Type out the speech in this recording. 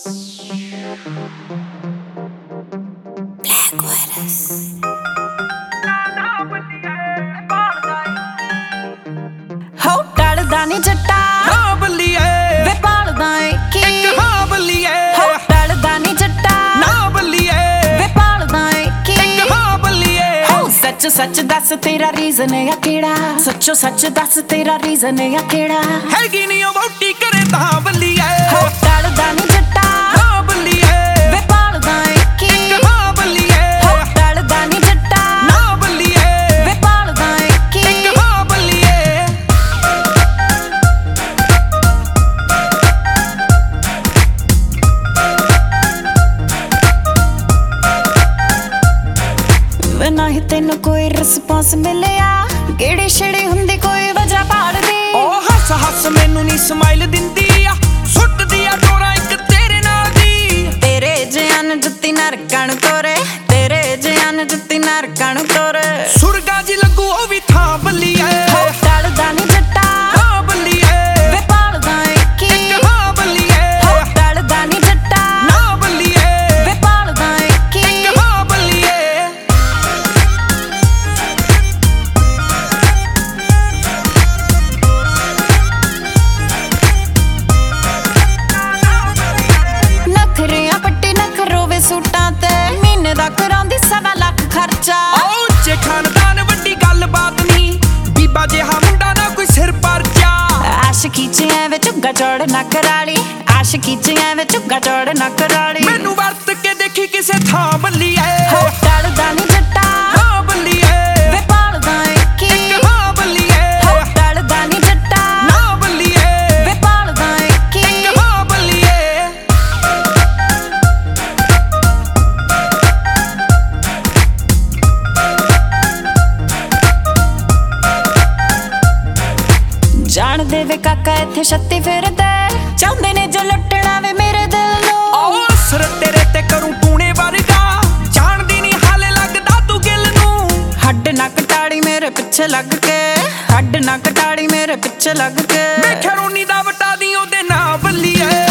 ਹੋ ਟਲਦਾ ਨੀ ਜੱਟਾ ਨਾ ਬੱਲੀਏ ਵੇ ਪਾਲਦਾ ਏ ਕੀ ਇੱਕ ਹਾਂ ਬੱਲੀਏ ਹੋ ਟਲਦਾ ਨੀ ਜੱਟਾ ਨਾ ਬੱਲੀਏ ਵੇ ਪਾਲਦਾ ਏ ਕੀ ਇੱਕ ਹਾਂ ਬੱਲੀਏ ਹੋ ਸੱਚ ਸੱਚ ਦੱਸ ਤੇਰਾ ਰੀਜ਼ਨ ਆ ਕਿਹੜਾ ਸੱਚੋ ਸੱਚ ਦੱਸ ਤੇਰਾ ਰੀਜ਼ਨ ਆ ਕਿਹੜਾ ਹੈਗੀ ਨੀ ਉਹ ਵਹੁਟੀ ਕਰੇ ਤਾਂ ਬੱਲੀਏ ਹੋ ਟਲਦਾ ਨੀ ਜੱਟਾ ਨਾ ਬੱਲੀਏ ਵੇ ਪਾਲਦਾ ਏ ਕੀ ਇੱਕ ਹਾਂ ਬੱਲੀਏ ਹੋ ਟਲਦਾ ਨੀ ਜੱਟਾ ਨਾ ਬੱਲੀਏ ਵੇ ਪਾਲਦਾ ਏ ਕੀ ਇੱਕ ਹਾਂ ਬੱਲੀਏ ਵੇ ਨਹੀਂ ਤੈਨੂੰ ਕੋਈ ਰਿਸਪੌਂਸ ਮਿਲਿਆ ਕਿਹੜੀ ਛੜੀ ਹੁੰਦੀ ਕੋਈ ਵਜ੍ਹਾ ਭਾਲਦੀ ਉਹ ਹੱਸ ਹੱਸ ਮੈਨੂੰ ਨੀ ਸਮਾਈਲ ਦਿੰਦੀ ਆ ਸੁੱਟਦੀ ਆ ਡੋਰਾ ਇੱਕ ਤੇਰੇ ਨਾਲ ਦੀ ਤੇਰੇ ਜਿਆਨ ਜੁੱਤੀ ਨਰਕਾਂ ਨੂੰ ਤੋਰੇ ਤੇਰੇ ਜਿਆਨ ਜੁੱਤੀ ਨਰਕਾਂ ਨੂੰ ਤੋਰੇ ਸੁਰਗਾ ਜੀ ਲੱਗੂ ਉਹ ਵੀ ਥਾਂ ਬੱਲੀਏ ਹੋ ਟਲਦਾ ਨੀ ਜੱਟਾ ਨਾ ਬੱਲੀਏ ਵੇ ਪਾਲਦਾ ਏ ਕੀ ਇੱਕ ਹਾਂ ਬੱਲੀਏ ਹੋ ਟਲਦਾ ਨੀ ਜੱਟਾ ਨਾ ਬੱਲੀਏ ਵੇ ਪਾਲਦਾ ਏ ਕੀ ਇੱਕ ਹਾਂ ਬੱਲੀਏ ਨਖਰਿਆਂ ਪੱਟੀ ਨਖਰੋ ਵੇ ਸੂਟਾਂ ਤੇ ਮਹੀਨੇ ਦਾ ਕਰਾਉਂਦੀ 7 ਲੱਖ ਖਰਚਾ ਉੱਚੇ ਖਾਨਦਾਨ ਵੱਡੀ ਗੱਲ ਬਾਤ ਨੀ ਬੀਬਾ ਜਿਹਾ ਮੁੰਡਾ ਨਾ ਕੋਈ ਸਿਰ ਪਰਚਾ ਆਸ਼ਕੀ ਚ ਐਵੇਂ ਝੁੱਗਾ ਚੜ ਨਾ ਕਰਾਲੀ ਆਸ਼ਕੀ ਚ ਐਵੇਂ ਝੁੱਗਾ ਚੜ ਨਾ ਕਰਾਲੀ ਮੈਨੂੰ ਵਰਤ ਕੇ ਦੇਖੀ ਕਿਸੇ ਥਾਂ ਬੱਲੀਏ ਹੋ ਟਲਦਾ ਨੀ ਜੱਟਾ ਨਾ ਬੱਲੀਏ ਵੇ ਪਾਲਦਾ ਏ ਕੀ ਇੱਕ ਹਾਂ ਬੱਲੀਏ ਹੋ ਟਲਦਾ ਨੀ ਜੱਟਾ ਨਾ ਬੱਲੀਏ ਵੇ ਪਾਲਦਾ ਏ ਕੀ ਇੱਕ ਹਾਂ ਬੱਲੀਏ ਜਾਣਦੇ ਵੇ ਕਾਕਾ ਇੱਥੇ ਛੱਤੀ ਫਿਰਦੇ ਚਾਹੁੰਦੇ ਨੇ ਜੋ ਲੁੱਟਣਾ ਵੇ ਮੇਰੇ ਦਿਲ ਨੂੰ ਆਓ ਅਸਰ ਤੇਰੇ ਤੇ ਕਰੂੰ ਟੂਣੇ ਵਰਗਾ ਜਾਣਦੀ ਨੀ ਹਾਲੇ ਲੱਗਦਾ ਤੂੰ ਗਿਲ ਨੂੰ ਹੱਡ ਨਾ ਕਟਾੜੀ ਮੇਰੇ ਪਿੱਛੇ ਲੱਗ ਕੇ ਹੱਡ ਨਾ ਕਟਾੜੀ ਮੇਰੇ ਪਿੱਛੇ ਲੱਗ ਕੇ ਮੈਂ ਖਰੋਨੀ ਦਾ ਵਟਾ ਦੀ ਉਹਦੇ ਨਾਂ ਬੱਲੀਏ